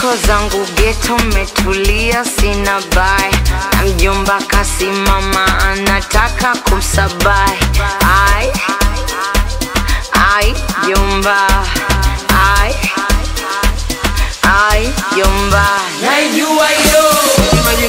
Niko zangu ghetto metulia sina bai. Na mjomba kasimama anataka kumsabai. Ai jomba. Ai jomba. Naijua yo. Maji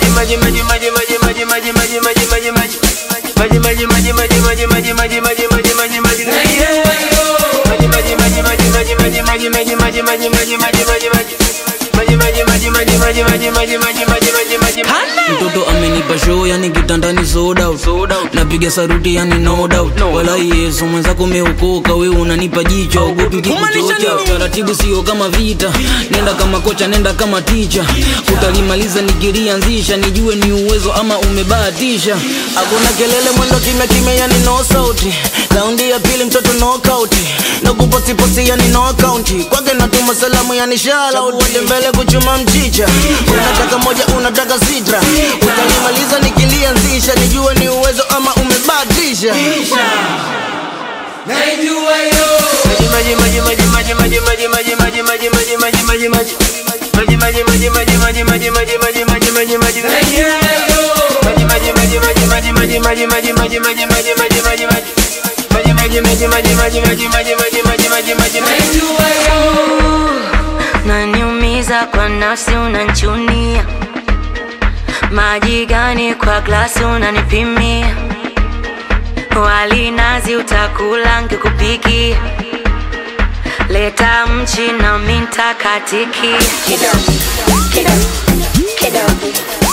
mtoto amenipa show yani kitandani sold out. Napiga saruti yani no doubt. Wala Yesu mwenzako umeokoka wewe unanipa jicho ugopi kikuchocha. Taratibu sio kama vita. Nenda kama kocha nenda kama teacher. Utalimaliza nikilianzisha nijue ni uwezo ama umebahatisha. Hakuna kelele mwendo kimya yani no sauti. Raundi ya pili mtoto knockout. Nakuposti posti yani no account. Kwake natuma salamu yani shout out. Wote mbele kuchuma mchicha. Unataka moja unataka sitra. Utalimaliza nikilianzisha nijue ni uwezo ama umebahatisha. Naijua yo. Naniumiza kwa nafsi unanchunia. Maji gani kwa glasi unanipimia. Wali nazi utakula ngekupikia. Leta mchi na minta katiki. Kidogo